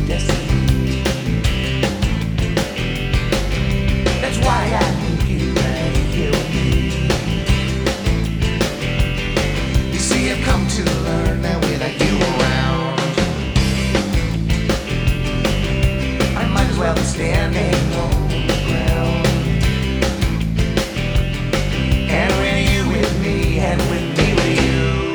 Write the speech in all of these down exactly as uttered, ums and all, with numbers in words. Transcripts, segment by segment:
destiny. That's why I need you right here with me. You see, I've come to learn that without you around, I might as well be standing on the ground. And with you with me, and with me with you,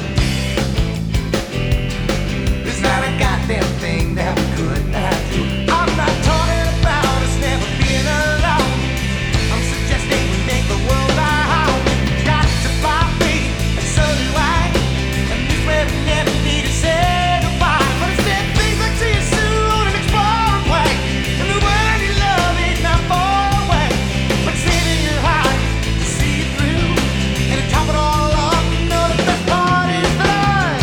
there's not a goddamn thing that we could not do. I'm not talking about us never being alone. I'm suggesting we make the world our home. You got to buy me, and so do I. And this way we never need to say goodbye. But instead, things like see you soon and explore away. And the word you love is not far away, but it's in your heart to see you through. And to top it all off, you know the best part is done.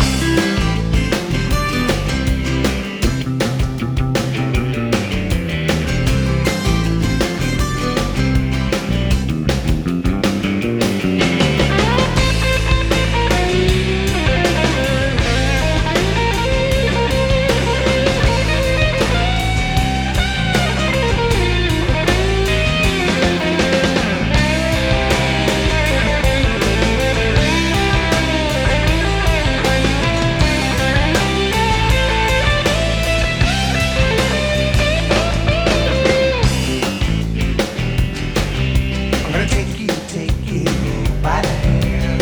I'm gonna take you, take you by the hand.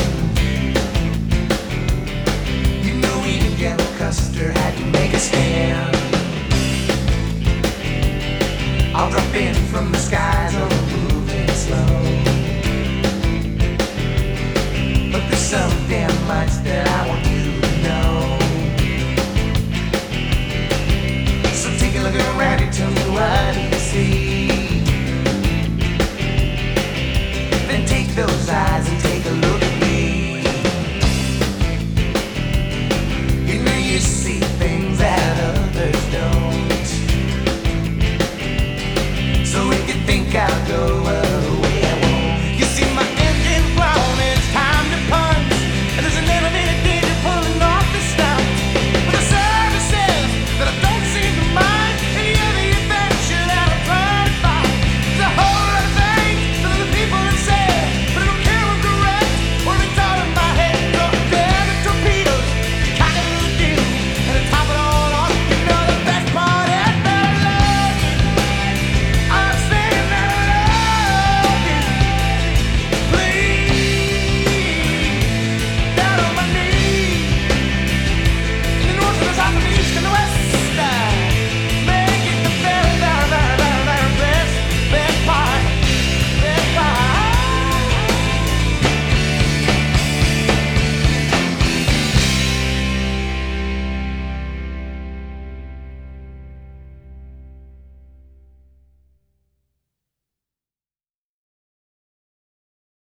You know even General Custer had to make a stand. I'll drop in from the skies on a moving slow, but there's so damn much that I want you to know. So take a look around and tell me what you see.